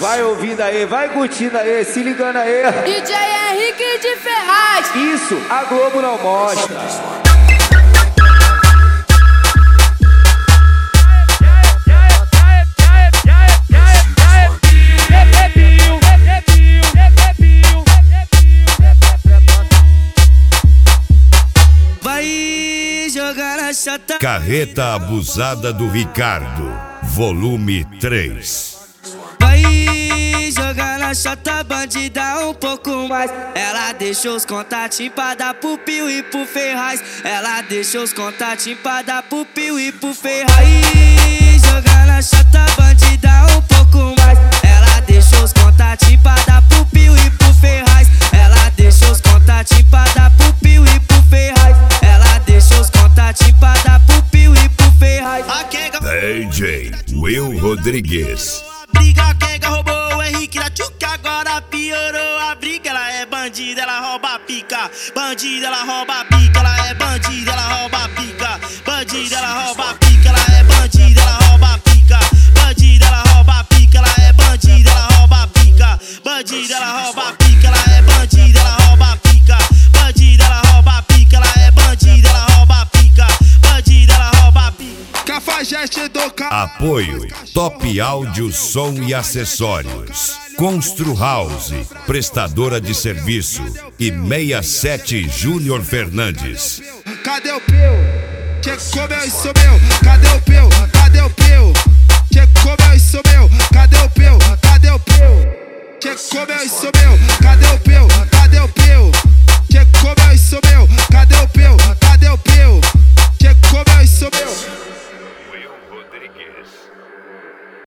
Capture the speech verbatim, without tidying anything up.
Vai ouvindo aí, vai curtindo aí, se ligando aí. D J Henrique de Ferraz. Isso, a Globo não mostra. Vai jogar a chata. Carreta Abusada do Ricardo, volume três. Vai jogar na chata, bandida um pouco mais. Ela deixou os contatinhos pra dar pro Pio e pro Ferraz. Ela deixou os contatinhos pra dar pro Pio e pro Ferraz. Vai jogar na chata, bandida um pouco mais. Ela deixou os contatinhos pra dar pro Pio e pro Ferraz. Ela deixou os contatinhos pra dar pro Pio e pro Ferraz. Ela deixou os contatinhos pra dar pro Pio e pro Ferraz. D J Will Rodrigues. Briga, quem roubou o Henrique da Tchuca, agora piorou a briga. Ela é bandida, ela rouba a pica. Bandida, ela rouba a pica. Ela é bandida, ela rouba a pica. Bandida, ela rouba a pica. Ela é bandida, ela rouba a pica. Bandida, ela rouba a pica. Ela é bandida, ela rouba a pica. Bandida, ela rouba a pica. Ela é bandida, ela rouba a pica. Bandida, ela rouba a pica. Ela é bandida, ela rouba a pica. Bandida, ela rouba a pica. Cafajeste do ca... Apoio Top Áudio, Som e Acessórios. Constru House, prestadora de serviço. E sessenta e sete Júnior Fernandes. Cadê o Pio? Chegou meu, isso meu. Cadê o Pio? Cadê o Pio? Chegou meu, isso meu. Cadê o Pio? Cadê o Pio? Chegou meu, isso meu. Cadê o Pio? Cadê o Pio? Chegou meu, isso meu. Cadê o Pio? Cadê o Pio? Chegou meu, isso meu. Will Rodrigues.